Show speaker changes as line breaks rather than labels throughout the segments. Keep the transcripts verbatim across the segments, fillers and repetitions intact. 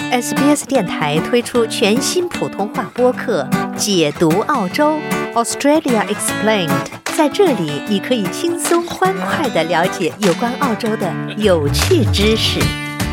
S B S 电台推出全新普通话播客《解读澳洲 Australia Explained》，在这里你可以轻松欢快地了解有关澳洲的有趣知识。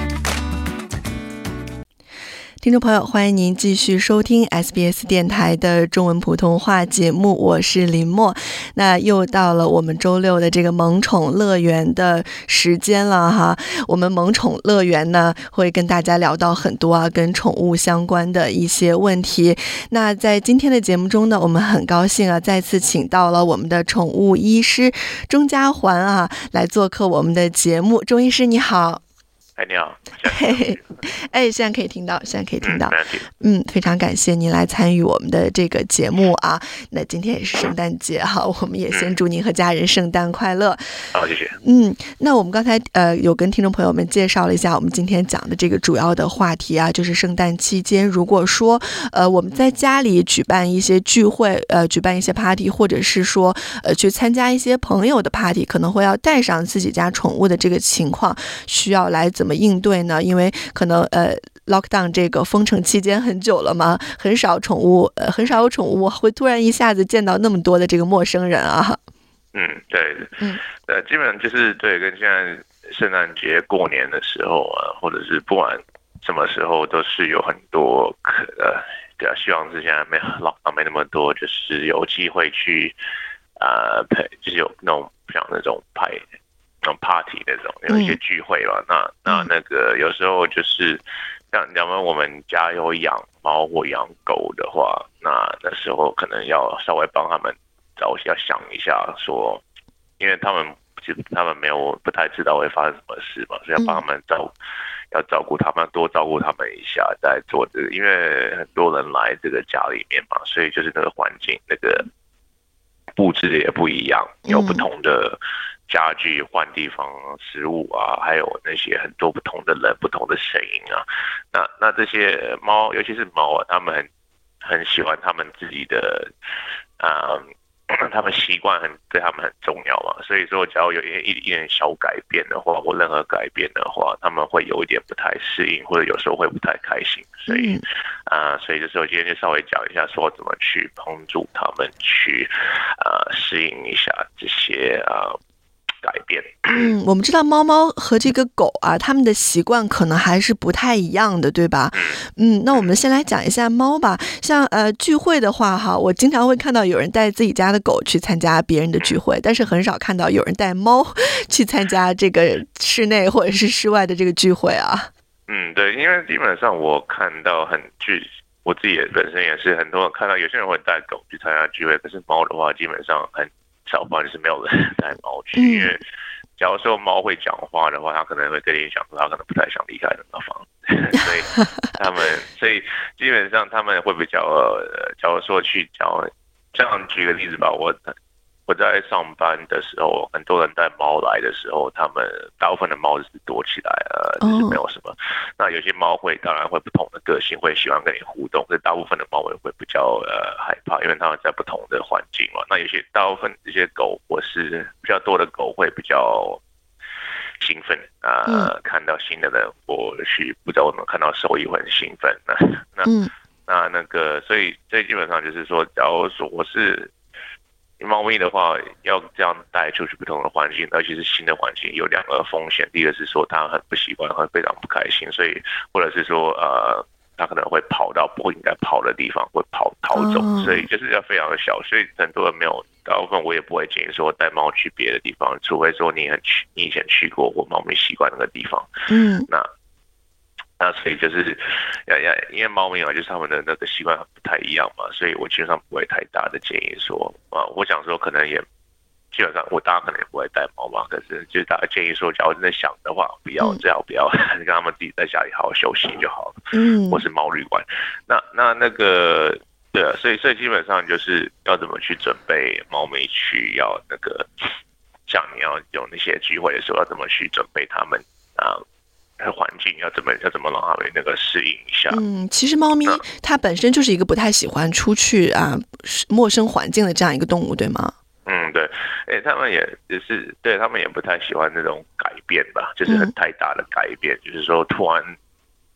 听众朋友，欢迎您继续收听 S B S 电台的中文普通话节目，我是林默。那又到了我们周六的这个萌宠乐园的时间了哈。我们萌宠乐园呢，会跟大家聊到很多啊跟宠物相关的一些问题。那在今天的节目中呢，我们很高兴啊，再次请到了我们的宠物医师钟家环啊，来做客我们的节目。钟医师你好。
哎，你好。
嘿嘿，哎，现在可以听到，现在可以听到。嗯，非常感谢您来参与我们的这个节目啊。那今天也是圣诞节哈，我们也先祝您和家人圣诞快乐。
好，谢谢。
嗯，那我们刚才呃有跟听众朋友们介绍了一下我们今天讲的这个主要的话题啊，就是圣诞期间，如果说呃我们在家里举办一些聚会，呃举办一些 party， 或者是说呃去参加一些朋友的 party， 可能会要带上自己家宠物的这个情况，需要来怎么应对呢？因为可能呃 lockdown 这个封城期间很久了嘛，很少宠物呃很少有宠物会突然一下子见到那么多的这个陌生人啊。
嗯，对，嗯，呃，基本上就是对，跟现在圣诞节过年的时候啊，或者是不管什么时候，都是有很多可呃，对啊，希望是现在没 lockdown 没那么多，就是有机会去呃陪，就是有那种像那种派。那种 party 那种有一些聚会吧，嗯、那那那个有时候就是像假如我们家有养猫或养狗的话，那那时候可能要稍微帮他们找要想一下说，因为他们其实他们没有不太知道会发生什么事嘛，所以要帮他们照、嗯、要照顾他们，多照顾他们一下，在做这个，因为很多人来这个家里面嘛，所以就是那个环境那个布置也不一样，有不同的。家具换地方，食物啊，还有那些很多不同的人、不同的声音啊，那那这些猫，尤其是猫啊，他们很很喜欢他们自己的，啊、呃，他们习惯很对他们很重要嘛，所以说只要有一一点小改变的话，或任何改变的话，他们会有一点不太适应，或者有时候会不太开心，所以啊、呃，所以这时候今天就稍微讲一下，说怎么去帮助他们去啊、呃、适应一下这些啊。呃改变。
嗯，我们知道猫猫和这个狗啊，它们的习惯可能还是不太一样的，对吧？嗯，那我们先来讲一下猫吧。像呃聚会的话哈，我经常会看到有人带自己家的狗去参加别人的聚会，但是很少看到有人带猫去参加这个室内或者是室外的这个聚会啊。嗯，
对，因为基本上我看到很聚。我自己也本身也是很多人看到有些人会带狗去参加聚会，可是猫的话基本上很少吧，就是没有人带猫去，因为假如说猫会讲话的话，它可能会跟你讲说，它可能不太想离开那个房，所以他们，所以基本上他们会比较，呃，假如说去讲，这样举个例子吧，我我在上班的时候，很多人带猫来的时候，他们大部分的猫就是躲起来了，就是没有什么。那有些猫会当然会不同的个性，会喜欢跟你互动，可是大部分的猫也会比较呃害怕，因为它们在不同的环境嘛。那有些大部分这些狗或是比较多的狗会比较兴奋啊、呃嗯，看到新的人或许不知道我们看到兽医会很兴奋。那那、嗯、那那个，所以所以基本上就是说，假如说我是。猫咪的话，要这样带出去不同的环境，尤其是新的环境，有两个风险。第一个是说它很不习惯，会非常不开心，所以或者是说呃，它可能会跑到不应该跑的地方，会跑逃走，哦、所以就是要非常的小。所以很多人没有，大部分我也不会建议说带猫去别的地方，除非说你很去，你以前去过或猫咪习惯那个地方。嗯，那。那所以就是要要，因为猫咪嘛，就是他们的那个习惯不太一样嘛，所以我基本上不会太大的建议说啊，我想说可能也基本上我大家可能也不会带猫嘛，可是就是大家建议说，假如真的想的话，不要这样，不要让他们自己在家里好好休息就好了，嗯，或是猫旅馆。那那那个对啊，所以所以基本上就是要怎么去准备猫咪去要那个，像你要有那些聚会的时候，要怎么去准备他们啊。环境要怎么要怎么让他们那个适应一下？嗯，
其实猫咪它本身就是一个不太喜欢出去啊陌生环境的这样一个动物，对吗？
嗯，对，哎、欸，他们也就是对他们也不太喜欢那种改变吧，就是很太大的改变，嗯、就是说突然被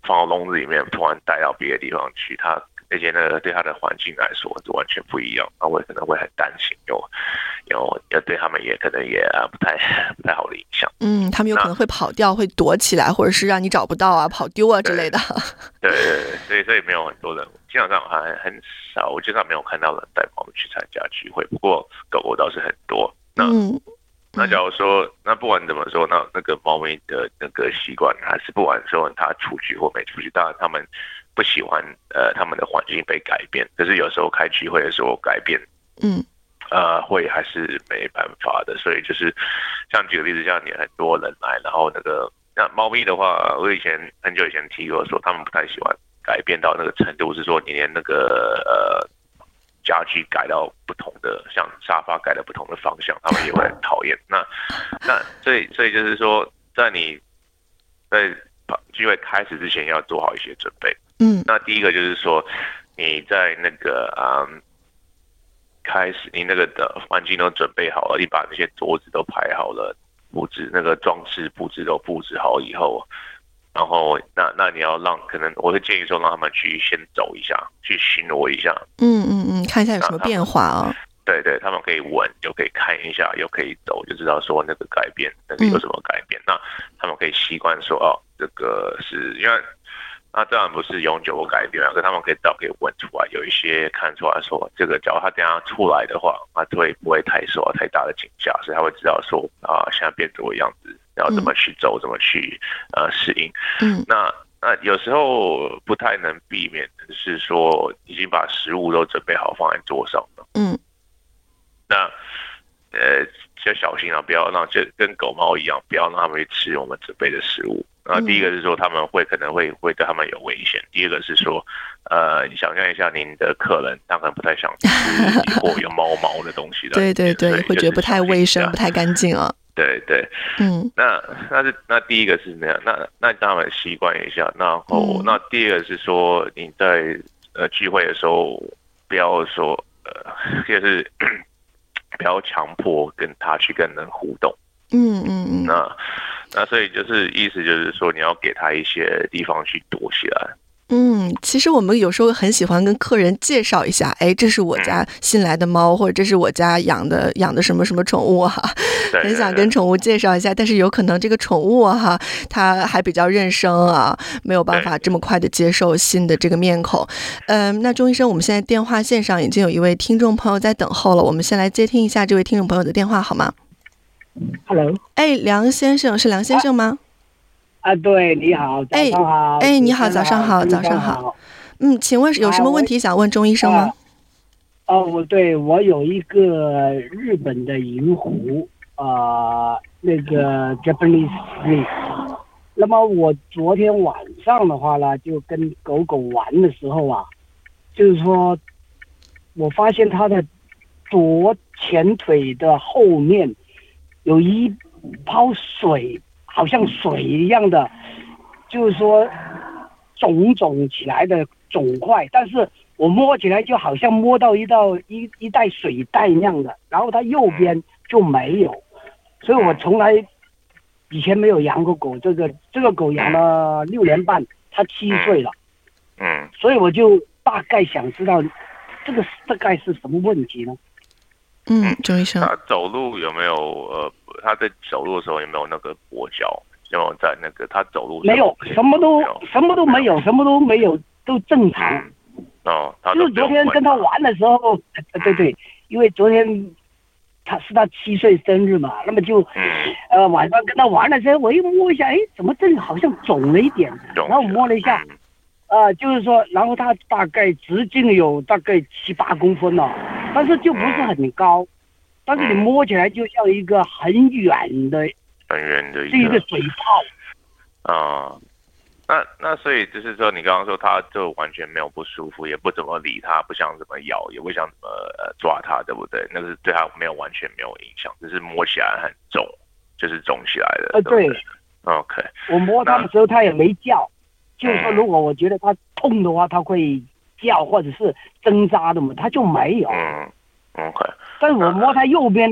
放到笼子里面，突然带到别的地方去，它而且呢，对它的环境来说就完全不一样，那我可能会很担心，有有有对他们也可能也不太不太好的影响。
嗯，他们有可能会跑掉，会躲起来，或者是让你找不到啊、跑丢啊之类的。
对对对，所以所以没有很多人，基本上还很少，我基本上没有看到人带猫咪去参加聚会，不过狗狗倒是很多。那、嗯、那假如说，那不管怎么说，那那个猫咪的那个习惯，还是不管说它出去或没出去，当然他们不喜欢呃他们的环境被改变，可是有时候开聚会的时候改变，嗯，呃会还是没办法的，所以就是像举个例子，像你很多人来，然后那个那猫咪的话，我以前很久以前提过说，他们不太喜欢改变到那个程度，是说你连那个呃家具改到不同的，像沙发改到不同的方向，他们也会很讨厌。那那所以所以就是说，在你在聚会开始之前要做好一些准备。嗯，那第一个就是说，你在那个嗯开始，你那个的环境都准备好了，你把那些桌子都排好了，布置那个装饰布置都布置好以后，然后那那你要让，可能我会建议说让他们去先走一下，去巡逻一下。嗯嗯嗯，看一下有什么变化啊、哦。对对，他们可以闻，又可以看一下，又可以走，就知道说那个改变，那个有什么改变。嗯、那他们可以习惯说，哦，这个是因为。那当然不是永久的改变，可是他们可以到可以闻出来，有一些看出来说，这个假如他等一下出来的话，他会不会太受到太大的惊吓，所以他会知道说啊，现在变这个样子，要怎么去走，怎么去呃适应。嗯，那那有时候不太能避免的是说，已经把食物都准备好放在桌上了。嗯，那呃就小心啊，不要让就跟狗猫一样，不要让他们去吃我们准备的食物。啊，第一个是说他们会可能会会对他们有危险。第二个是说，呃，你想象一下，您的客人他可能不太想吃或有毛毛的东西的，对对对，会觉得不太卫生、不太干净啊。对对，嗯，那那是那第一个是那样，那那让他们习惯一下。然后、嗯、那第二个是说，你在呃聚会的时候，不要说呃，就是不要强迫跟他去跟人互动。嗯嗯嗯，那那所以就是意思就是说，你要给他一些地方去躲起来。嗯，其实我们有时候很喜欢跟客人介绍一下，哎，这是我家新来的猫，或者这是我家养的养的什么什么宠物哈、啊，很想跟宠物介绍一下，但是有可能这个宠物哈、啊，它还比较认生啊，没有办法这么快的接受新的这个面孔。嗯，那钟医生，我们现在电话线上已经有一位听众朋友在等候了，我们先来接听一下这位听众朋友的电话好吗？
Hello，
哎，梁先生，是梁先生吗？
啊，啊对，你好，早上好。
哎，你好，早上好，早上好。嗯，请问有什么问题想问钟医生吗？
哦、啊，我、啊、对我有一个日本的银狐啊、呃，那个 Japanese Spitz。那么我昨天晚上的话呢，就跟狗狗玩的时候啊，就是说，我发现它的左前腿的后面有一泡水，好像水一样的，就是说肿肿起来的肿块，但是我摸起来就好像摸到一道一一袋水袋那样的，然后它右边就没有，所以我从来以前没有养过狗，这个这个狗养了六年半，它七岁了，嗯，所以我就大概想知道这个大概是什么问题呢？
嗯，钟医生，
他走路有没有呃？他在走路的时候有没有那个跛脚？有没有在那个他走路
没有，什么都什么都没有，什么都没有，都正常。嗯、
哦，他
就是昨天跟他玩的时候，嗯、对对，因为昨天他是他七岁生日嘛，那么就、嗯、呃晚上跟他玩的时候，我一摸一下，哎，怎么这里好像肿了一点？然后我摸了一下。嗯呃，就是说，然后它大概直径有大概七八公分了，但是就不是很高，嗯、但是你摸起来就像一个很远的、
很远的一
个，是一个水泡。
啊、嗯，那那所以就是说，你刚刚说它就完全没有不舒服，也不怎么理它，不想怎么咬，也不想怎么呃抓它，对不对？那个是对它没有完全没有影响，只是摸起来很肿，就是肿起来的。
呃，对。
对 OK。
我摸它的时候，它也没叫。就是说，如果我觉得它痛的话，它会叫或者是挣扎的嘛，它就没有。
嗯 ，OK。
但是我摸它右边呢，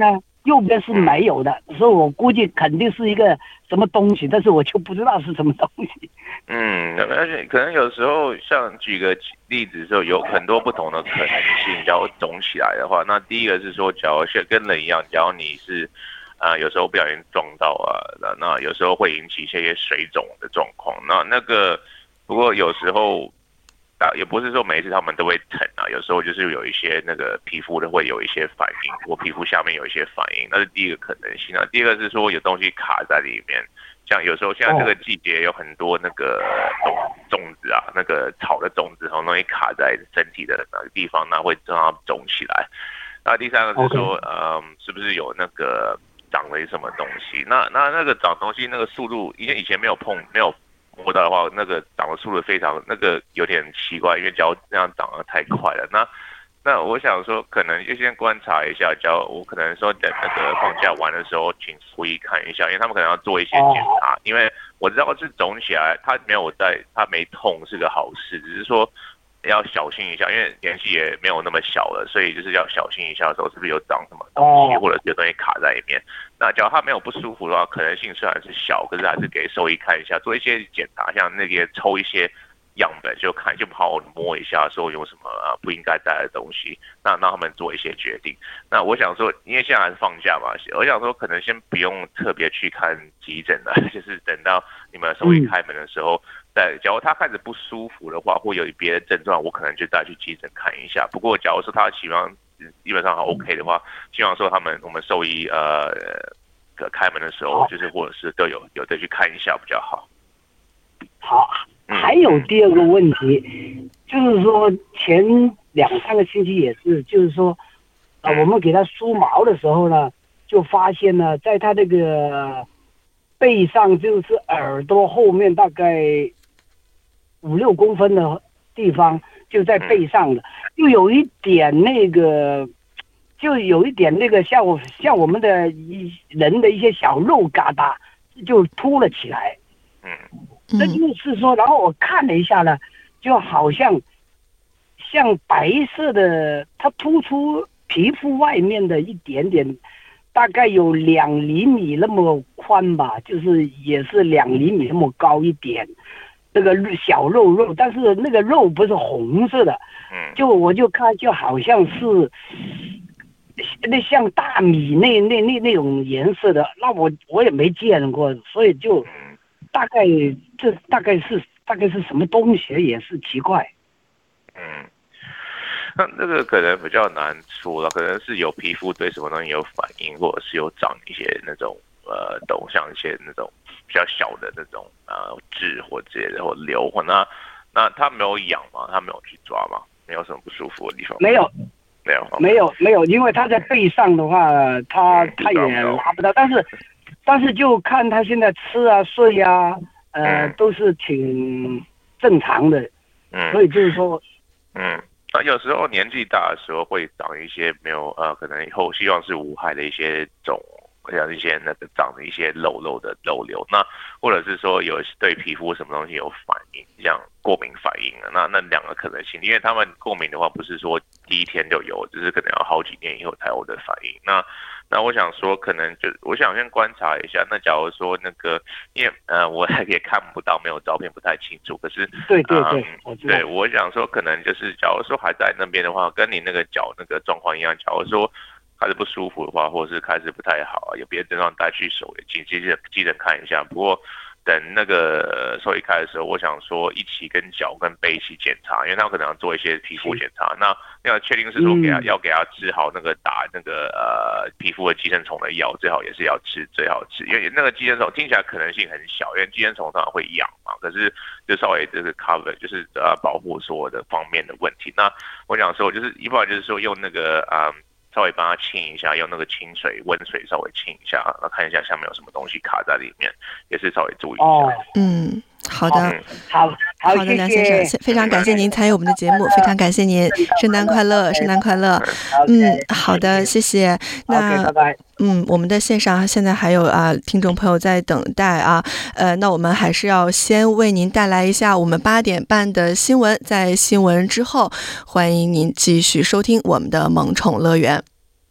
右边是没有的，所以我估计肯定是一个什么东西，但是我就不知道是什么东西。
嗯，而且可能有时候像举个例子的时候，有很多不同的可能性。假如肿起来的话，那第一个是说，假如是跟人一样，假如你是啊、呃、有时候不小心撞到啊，那有时候会引起一些水肿的状况。那那个不过有时候。也不是说每一次他们都会疼啊，有时候就是有一些那个皮肤的会有一些反应，或皮肤下面有一些反应，那是第一个可能性啊。第二个是说有东西卡在里面，像有时候现在这个季节有很多那个种种子啊，那个草的种子很容易卡在身体的哪个地方，那会让它肿起来。那第三个是说，嗯，是不是有那个长了什么东西？那那那个长东西那个速度，因为以前没有碰没有。摸到的话，那个长的速度非常，那个有点奇怪，因为脚那样长得太快了。那那我想说，可能就先观察一下，脚我可能说等那个放假完的时候，请厨医看一下，因为他们可能要做一些检查。因为我知道是肿起来，它没有在，它没痛是个好事，只是说要小心一下，因为年纪也没有那么小了，所以就是要小心一下的时候，是不是有长什么东西，或者是有东西卡在里面。那假如他没有不舒服的话，可能性虽然是小，可是还是给兽医看一下，做一些检查，像那些抽一些样本，就看就好好摸一下，说有什么啊不应该带的东西，那让他们做一些决定。那我想说，因为现在还是放假嘛，我想说可能先不用特别去看急诊了，就是等到你们兽医开门的时候。在，假如他开始不舒服的话，或有别的症状，我可能就带去急诊看一下。不过，假如说他希望基本上还 OK 的话，希望说他们我们兽医呃开门的时候，就是或者是都有有的去看一下比较好。
好，还有第二个问题，嗯、就是说前两三个星期也是，就是说啊、呃，我们给他梳毛的时候呢，就发现呢，在他这个背上，就是耳朵后面大概五六公分的地方，就在背上的，就有一点那个，就有一点那个像我像我们的一人的一些小肉疙瘩，就凸了起来。
嗯，
那就是说，然后我看了一下呢，就好像像白色的，它突出皮肤外面的一点点，大概有两厘米那么宽吧，就是也是两厘米那么高一点。那个小肉肉，但是那个肉不是红色的，就我就看就好像是那像大米那那那那种颜色的，那我我也没见过，所以就大概这大概是大概是什么东西也是奇怪。
嗯，那这个可能比较难说了，可能是有皮肤对什么东西有反应，或者是有长一些那种呃，懂像一些那种比较小的那种呃痣或之类的或瘤或那那他没有痒吗？他没有去抓吗？没有什么不舒服的地方？
没有，
没有，
没有，没有，因为他在背上的话，他、嗯、他也拿不到，但是但是就看他现在吃啊睡啊，呃、嗯、都是挺正常的，嗯，所以就是说，
嗯。那有时候年纪大的时候会长一些没有呃，可能以后希望是无害的一些肿，像一些那个长的一些肉肉的肉瘤，那或者是说有对皮肤什么东西有反应，像过敏反应啊，那那两个可能性，因为他们过敏的话不是说第一天就有，只是可能要好几年以后才有的反应。那那我想说，可能就我想先观察一下。那假如说那个，因为呃，我也看不到，没有照片，不太清楚。可是
对对对，
嗯、对，我想说，可能就是假如说还在那边的话，跟你那个脚那个状况一样。假如说开始不舒服的话，或者是开始不太好，有别的症状带去手机急诊急诊看一下。不过等那个兽医开的时候，我想说一起跟脚跟背一起检查，因为他们可能要做一些皮肤检查。那要确定是说给他、嗯、要给他治好那个打那个呃皮肤的寄生虫的药，最好也是要吃，最好吃，因为那个寄生虫听起来可能性很小，因为寄生虫通常会痒嘛，可是就稍微这个 cover 就是呃保护所有的方面的问题。那我想说就是一般就是说用那个啊。嗯稍微帮他清一下，用那个清水、温水稍微清一下，那看一下下面有什么东西卡在里面，也是稍微注意一下。
哦、嗯，好的，
嗯、好，好，
好的，梁先生，非常感谢您参与我们的节目，非常感谢您，圣诞快乐，圣诞快乐。嗯，好的，谢谢。那，
okay, 拜拜。
嗯，我们的线上现在还有啊听众朋友在等待啊，呃，那我们还是要先为您带来一下我们八点半的新闻，在新闻之后，欢迎您继续收听我们的萌宠乐园。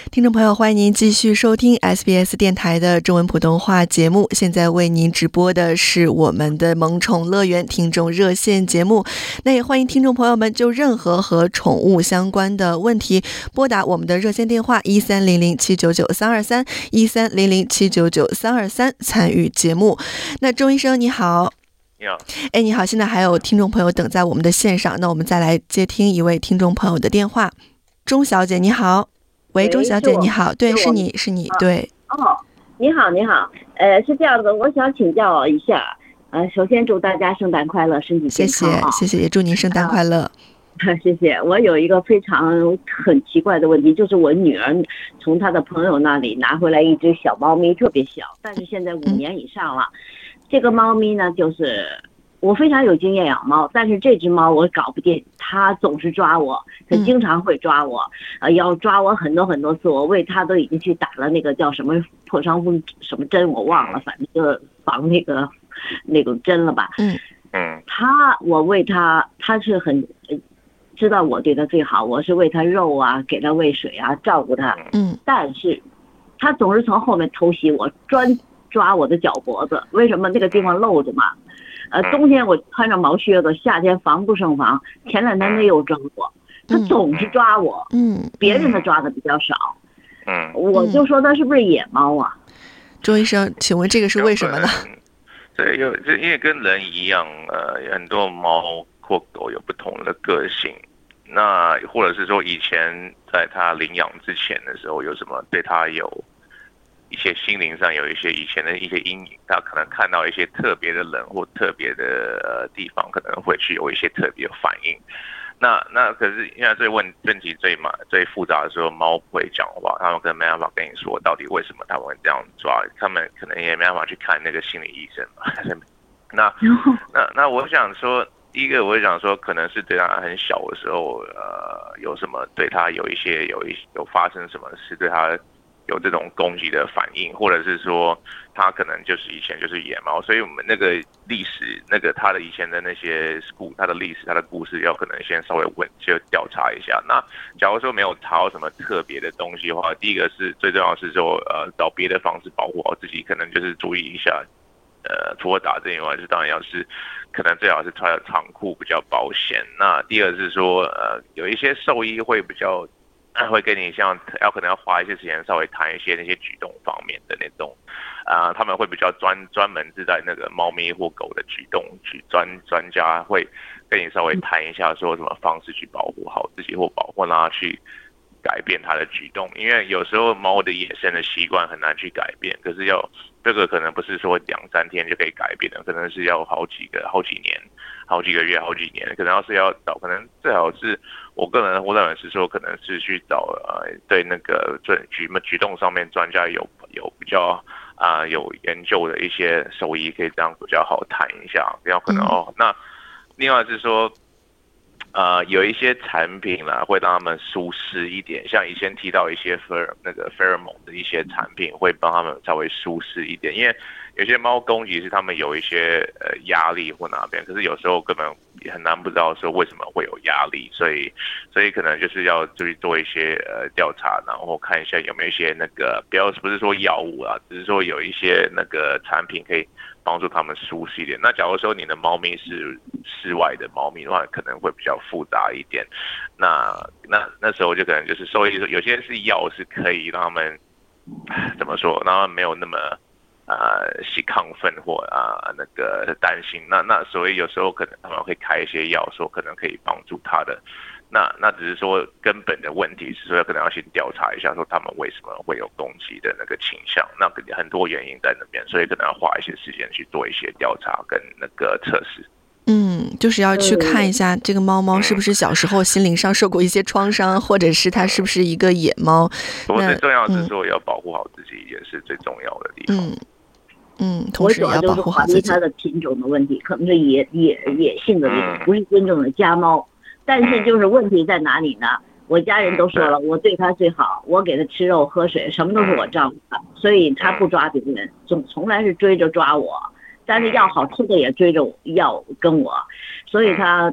听众朋友，欢迎您继续收听 S B S 电台的中文普通话节目。现在为您直播的是我们的萌宠乐园听众热线节目。那也欢迎听众朋友们就任何和宠物相关的问题拨打我们的热线电话一三零零七九九三二三一三零零七九九三二三参与节目。那钟医生你好。
你好。
哎，你好，现在还有听众朋友等在我们的线上，那我们再来接听一位听众朋友的电话。钟小姐你好。喂，钟小姐你好。对，是你是你、啊、对。
哦，你好你好。呃是这样的，我想请教一下，呃首先祝大家圣诞快乐，身体健康。
谢谢谢谢，也祝您圣诞快乐。
啊、谢谢。我有一个非常很奇怪的问题，就是我女儿从她的朋友那里拿回来一只小猫咪，特别小，但是现在五年以上了、嗯、这个猫咪呢，就是我非常有经验养猫，但是这只猫我搞不定，它总是抓我，它经常会抓我、嗯、呃，要抓我很多很多次，我为它都已经去打了那个叫什么破伤风什么针我忘了，反正就防那个那种针了吧。
嗯
嗯，
它我喂它，它是很知道我对它最好，我是喂它肉啊，给它喂水啊，照顾它。
嗯，
但是它总是从后面偷袭我，专抓我的脚脖子，为什么那个地方露着嘛？呃，冬天我穿着毛靴子，夏天防不胜防。前两天他又抓我，他总是抓我，
嗯，
别人他抓的比较少，
嗯，
我就说他是不是野猫啊？
周医生，请问这个是为什么呢？
对，有这因为跟人一样，呃，很多猫或狗有不同的个性，那或者是说以前在它领养之前的时候，有什么对它有一些心灵上有一些以前的一些阴影，他可能看到一些特别的人或特别的呃地方，可能会去有一些特别的反应。那那可是现在最问问题最嘛最复杂的时候，猫不会讲话，他们可能没办法跟你说到底为什么他们会这样抓，他们可能也没办法去看那个心理医生嘛。那那那我想说，第一个我想说，可能是对他很小的时候，呃，有什么对他有一些有一有发生什么事对他有这种攻击的反应，或者是说他可能就是以前就是野猫，所以我们那个历史那个他的以前的那些故他的历史他的故事要可能先稍微问就调查一下。那假如说没有查到什么特别的东西的话，第一个是最重要的是说呃找别的方式保护好自己，可能就是注意一下呃除了打针以外，就当然要是可能最好是穿长裤比较保险。那第二是说呃有一些兽医会比较会跟你像要可能要花一些时间稍微谈一些那些举动方面的那种，啊、呃，他们会比较专专门是在那个猫咪或狗的举动，举专专家会跟你稍微谈一下，说什么方式去保护好自己或保护让它去改变它的举动，因为有时候猫的野生的习惯很难去改变，可是要这个可能不是说两三天就可以改变的，可能是要好几个好几年。好几个月、好几年，可能要是要找，可能最好是我个人我认为是说，可能是去找呃对那个举举动上面专家有有比较啊、呃、有研究的一些兽医，可以这样比较好谈一下，比较可能哦。那另外是说，呃有一些产品啦会让他们舒适一点，像以前提到一些菲尔那个菲尔蒙的一些产品会帮他们稍微舒适一点，因为有些猫攻击是他们有一些呃压力或哪边，可是有时候根本也很难不知道说为什么会有压力，所以所以可能就是要去做一些呃调查，然后看一下有没有一些那个不要不是说药物啊，只是说有一些那个产品可以帮助他们舒适一点。那假如说你的猫咪是室外的猫咪的话，可能会比较复杂一点。那那那时候就可能就是所以有些是药是可以让他们怎么说，让他们没有那么。呃，是亢奋或啊、呃、那个担心，那那所以有时候可能他们会开一些药，说可能可以帮助他的。那那只是说根本的问题是说可能要先调查一下，说他们为什么会有攻击的那个倾向，那很多原因在那边，所以可能要花一些时间去做一些调查跟那个测试。
嗯，就是要去看一下这个猫猫是不是小时候心灵上受过一些创伤，或者是它是不是一个野猫。
不过最重要是说要保护好自己，也是最重要的地方。
嗯嗯，同时也要保护好自己。
我主要就是怀疑它的品种的问题，可能是野野野性的那种，不是真正的家猫。但是就是问题在哪里呢？我家人都说了，我对它最好，我给它吃肉喝水，什么都是我照顾它，所以它不抓别人，总从来是追着抓我。但是要好吃的也追着要跟我，所以它它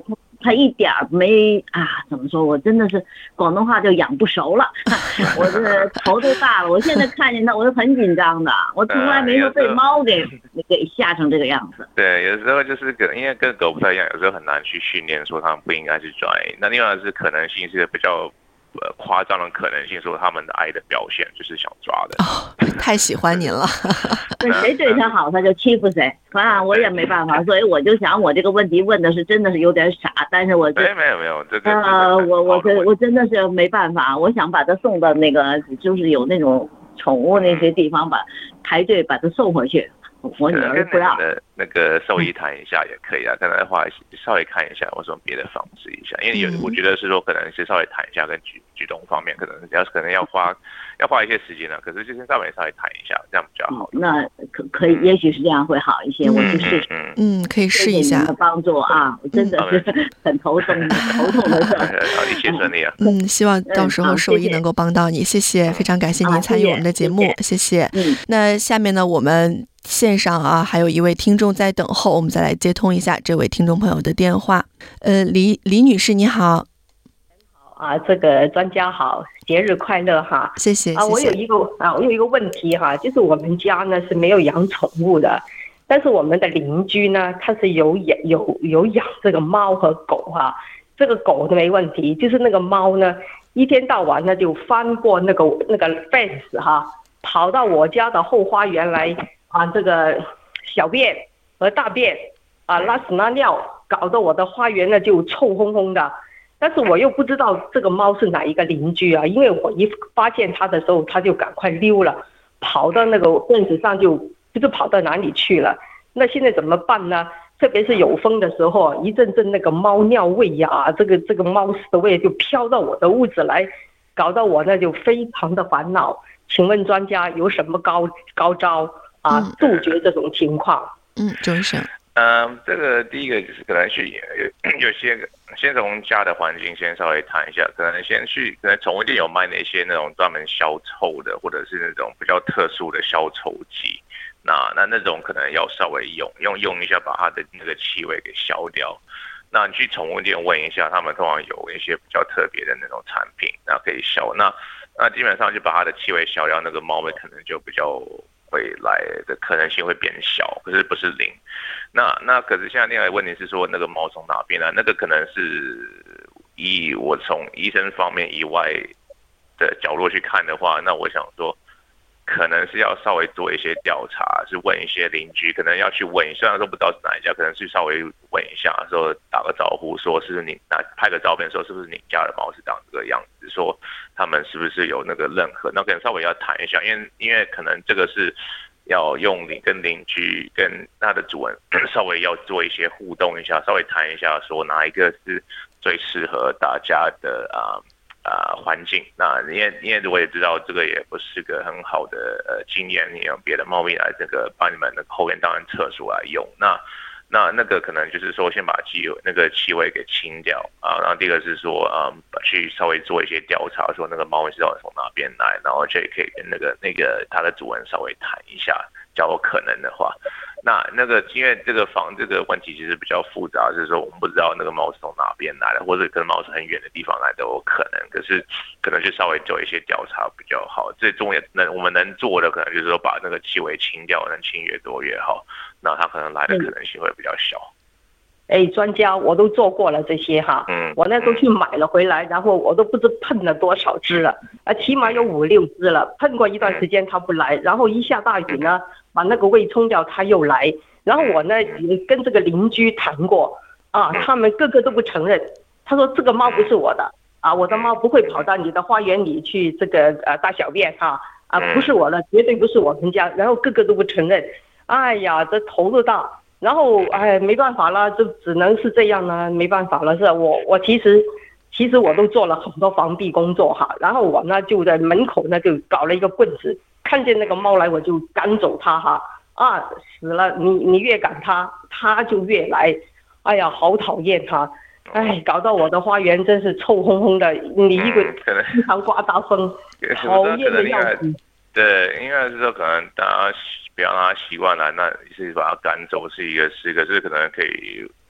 他一点没啊，怎么说？我真的是广东话就养不熟了，我这头都大了。我现在看见他，我是很紧张的，我从来没有被猫给给吓成这个样子。
对，有时候就是跟因为跟狗不太一样，有时候很难去训练说他们不应该去转移。那另外是可能性是比较。呃，夸张的可能性，说他们的爱的表现就是想抓的，
哦，太喜欢您了。
对，谁对他好，他就欺负谁。反正我也没办法，所以我就想，我这个问题问的是真的是有点傻，但是我
没没有没有这个
呃，我我这我真的是没办法，我想把他送到那个就是有那种宠物那些地方，把排队把他送回去。我女儿不让。
跟那个兽医谈一下也可以啊，跟他的话稍微看一下，或者别的方式一下，因为有我觉得是说可能是稍微谈一下跟举举动方面，可能要可能要花要花一些时间呢，可是就是稍微稍微谈一下，这样比较好。
嗯、那可可以，也许是这样会好一些，嗯、我去试试。
嗯
嗯，可以试一下。
谢谢您的帮助啊，我真的是很头痛头痛的事儿。
一切顺利啊。
嗯，希望到时候兽医能够帮到你，谢谢，非常感谢您参与我们的节目，谢谢。嗯，那下面呢，我们。线上啊，还有一位听众在等候，我们再来接通一下这位听众朋友的电话。呃，李李女士，你好。
好啊，这个专家好，节日快乐哈！
谢谢。
啊，我有一个啊，我有一个问题哈，就是我们家呢是没有养宠物的，但是我们的邻居呢，他是有养有有养这个猫和狗哈。这个狗没问题，就是那个猫呢，一天到晚呢就翻过那个那个 fence 哈，跑到我家的后花园来。啊，这个小便和大便啊，拉屎拉尿，搞得我的花园呢就臭烘烘的。但是我又不知道这个猫是哪一个邻居啊，因为我一发现它的时候，它就赶快溜了，跑到那个院子上就不知跑到哪里去了。那现在怎么办呢？特别是有风的时候，一阵阵那个猫尿味呀，这个这个猫屎的味就飘到我的屋子来，搞到我呢就非常的烦恼。请问专家有什么高高招？啊，杜绝这种情况。
嗯，周医生。
嗯，这个第一个就是可能去有有些先从家的环境先稍微谈一下，可能先去可能宠物店有卖那些那种专门消臭的，或者是那种比较特殊的消臭剂。那那那种可能要稍微用用用一下，把它的那个气味给消掉。那你去宠物店问一下，他们通常有一些比较特别的那种产品，那可以消。那那基本上就把它的气味消掉，那个猫咪可能就比较。会来的可能性会变小，可是不是零。那那可是现在另外一个问题是说，那个猫从哪边来？那个可能是以我从医生方面以外的角落去看的话，那我想说，可能是要稍微做一些调查，是问一些邻居，可能要去问，虽然说不知道是哪一家，可能去稍微问一下，说打个招呼，说是不是你那拍个照片，说是不是你家的猫是长这个样子，说他们是不是有那个认可，那可能稍微要谈一下，因为因为可能这个是要用你跟邻居跟他的主人稍微要做一些互动一下，稍微谈一下，说哪一个是最适合大家的啊。啊，环境，那因为因为我也知道这个也不是个很好的呃经验，你用别的猫咪来这个把你们的后院当成厕所来用，那那那个可能就是说先把气那个气味给清掉啊，然后第二个是说嗯去稍微做一些调查，说那个猫咪是到底从哪边来，然后就可以跟那个那个它的主人稍微谈一下，假如可能的话。那那个，因为这个房这个问题其实比较复杂，就是说我们不知道那个猫是从哪边来的，或者可能猫是很远的地方来的，有可能。可是可能就稍微做一些调查比较好。最重要能我们能做的，可能就是说把那个气味清掉，能清越多越好。那它可能来的可能性会比较小。
哎、嗯，专家，我都做过了这些哈，嗯，我那时候去买了回来，然后我都不知喷了多少只了，啊，起码有五六只了。喷过一段时间它不来，然后一下大雨呢。把那个味冲掉，他又来。然后我呢也跟这个邻居谈过啊，他们个个都不承认。他说这个猫不是我的啊，我的猫不会跑到你的花园里去这个呃大小便哈啊，不是我的，绝对不是我们家。然后个个都不承认，哎呀，这头都大。然后哎，没办法了，就只能是这样呢，没办法了。是我我其实其实我都做了很多防避工作哈。然后我呢就在门口呢就搞了一个棍子。看见那个猫来，我就赶走它哈啊，死了！你你越赶它，它就越来。哎呀，好讨厌它！哎，搞到我的花园真是臭烘烘的。你一个经常刮大风，讨厌的要死。
对，应该是说可能大家不要让它习惯了，那是把它赶走是一个事，可是可能可以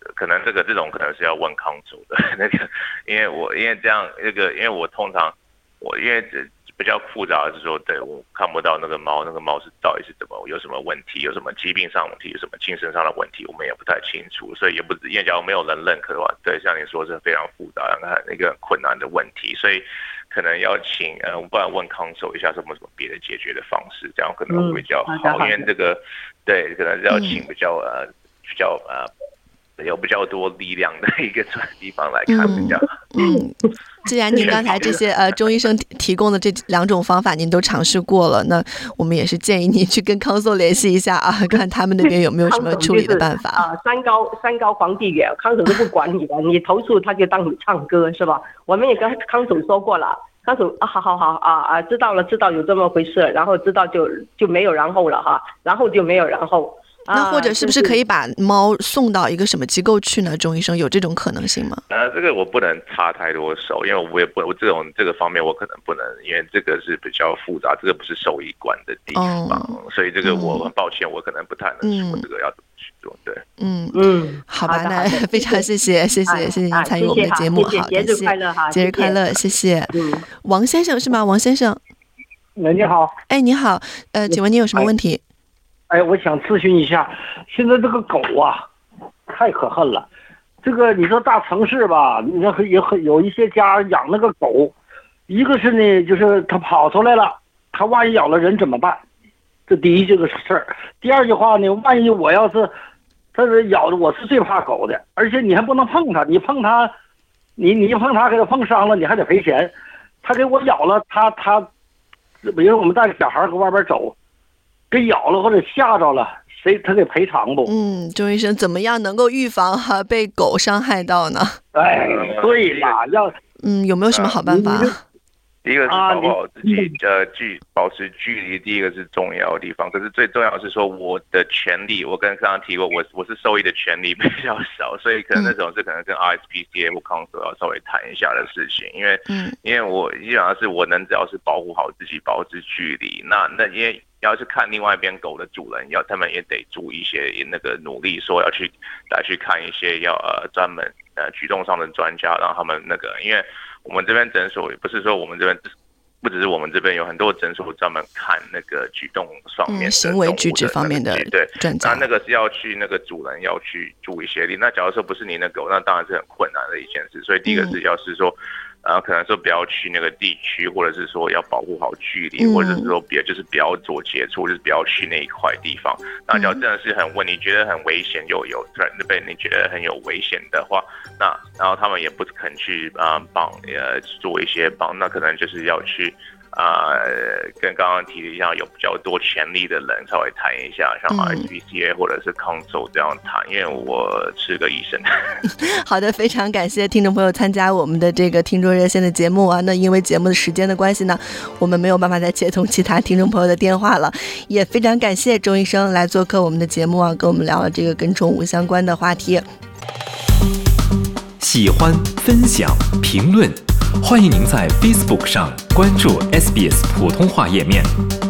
可能这个这种可能是要问counsel的那个，因为我因为这样那个，因为我通常我因为比较复杂的是说，对我看不到那个猫，那个猫是到底是怎么有什么问题，有什么疾病上的问题，有什么精神上的问题，我们也不太清楚，所以也不因为假如没有人认可的话，对，像你说是非常复杂、那个困难的问题，所以可能要请呃，不然问 counsel 一下什么什么别的解决的方式，这样可能会比较好，嗯、因为这个对，可能要请比较呃比较呃。有比较多力量的一个地方来看比较好。
嗯，嗯既然您刚才这些呃钟医生提供的这两种方法您都尝试过了，那我们也是建议您去跟康颂联系一下啊，看他们那边有没有什么处理的办法。
啊、呃，山高山高皇帝远，康总都不管你的，你投诉他就当你唱歌是吧？我们也跟康总说过了。康总啊，好好好啊啊，知道了，知道有这么回事，然后知道就就没有然后了哈，然后就没有然后。
那或者是不是可以把猫送到一个什么机构去呢？钟医生有这种可能性吗？
呃，这个我不能插太多手，因为我也不我这种这个方面我可能不能，因为这个是比较复杂，这个不是兽医管的地方，哦、所以这个我很抱歉，嗯、我可能不太能说这个要怎么去做。对，
嗯嗯，好吧，那非常谢谢谢谢谢谢您参与我们的节目，好，
节日快乐哈，
节日快乐，谢谢。嗯，王先生是吗？王先生，
喂，你好。
哎，你好，呃，请问你有什么问题？
哎，我想咨询一下，现在这个狗啊，太可恨了。这个你说大城市吧，你说也很有一些家养那个狗，一个是呢，就是它跑出来了，它万一咬了人怎么办？这第一这个事儿。第二句话呢，万一我要是它是咬的，我是最怕狗的，而且你还不能碰它，你碰它，你你一碰它给它碰伤了，你还得赔钱。它给我咬了，它它，比如说我们带着小孩搁外边走。给咬了或者吓着了，谁他给赔偿不？
嗯，钟医生怎么样能够预防哈、啊、被狗伤害到呢？
哎，对啦，要
嗯有没有什么好办法？
第一个是保保自己呃距保持距离，第一个是重要的地方。可是最重要的是说我的权利，我跟刚刚提过，我我是兽医的权利比较少，所以可能那种是可能跟 R S P C A 或 counsel 要稍微谈一下的事情，因为嗯因为我基本上是我能只要是保护好自己，保持距离，那那因为。要是看另外一边狗的主人，要他们也得注意一些那个努力，说要去来去看一些要呃专门呃举动上的专家，让他们那个，因为我们这边诊所也不是说我们这边不只是我们这边有很多诊所专门看那个举动上面的、嗯、
行为举止方面的
对
专家，
那那个是要去那个主人要去注意一些力。那假如说不是你的狗，那当然是很困难的一件事。所以第一个是要是说。嗯呃，可能说不要去那个地区，或者是说要保护好距离，嗯、或者是说别就是不要做接触，就是不要去那一块地方。那假如真的是很问，你觉得很危险，有有那边你觉得很有危险的话，那然后他们也不肯去啊帮呃做一些帮，那可能就是要去。呃，跟刚刚提的一样，有比较多权利的人稍微谈一下，像 R S P C A 或者是 counsel 这样谈，因为我是个医生。
好的，非常感谢听众朋友参加我们的这个听众热线的节目啊。那因为节目的时间的关系呢，我们没有办法再接通其他听众朋友的电话了。也非常感谢钟医生来做客我们的节目啊，跟我们聊了这个跟宠物相关的话题。
喜欢、分享、评论。欢迎您在 Facebook 上关注 S B S 普通话页面。